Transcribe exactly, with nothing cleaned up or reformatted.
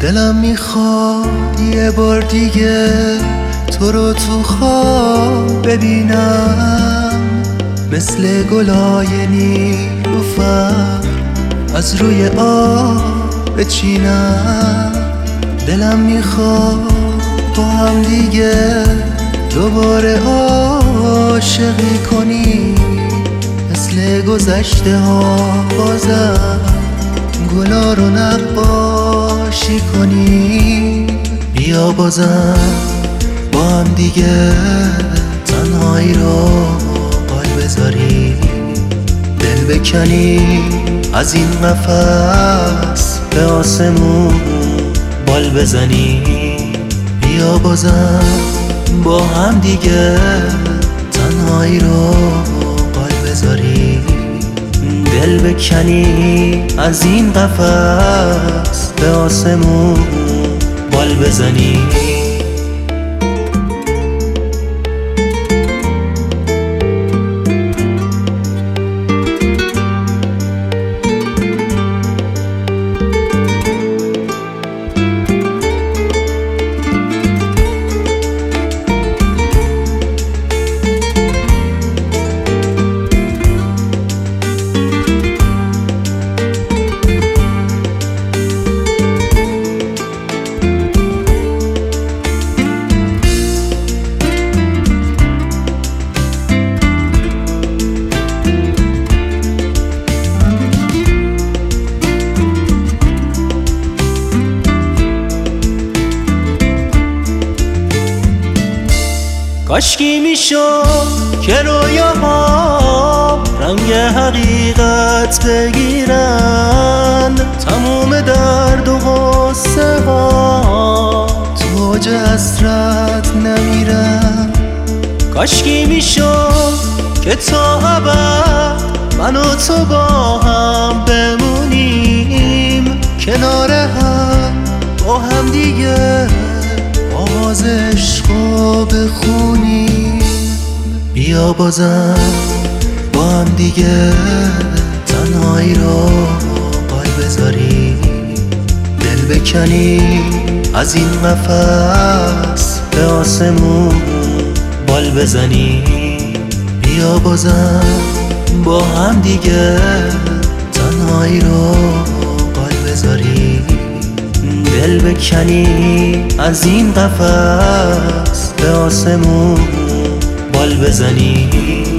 دلم میخواد یه بار دیگه تو رو تو خواب ببینم، مثل گلای نیلوفر از روی آب بچینم. دلم میخواد با هم دیگه دوباره عاشقی کنی، مثل گذشته ها بازم گلا رو نقاشی کنی. بیا بازم با هم دیگه تنهایی رو قال بذاری، دل بکنی از این قفس به آسمون بال بزنی. بیا بازم با هم دیگه تنهایی رو قال بذاری، دل بکنی از این قفس به آسمون بال بزنی. کاشکی میشد که رویاها رنگ حقیقت بگیرن، تموم درد و غصه ها تو اوج حسرت نمیرن. کاشکی میشد که تا ابد من و تو با هم بمونیم، کنار هم با هم دیگه آواز عشقو بخونیم. بیا بازم با هم دیگه تنهایی رو قال بذاری، دل بکنی از این قفس به آسمون بال بزنی. بیا بازم با هم دیگه تنهایی رو قال بذاری، دل بکنی از این قفس به آسمون بال بزنی.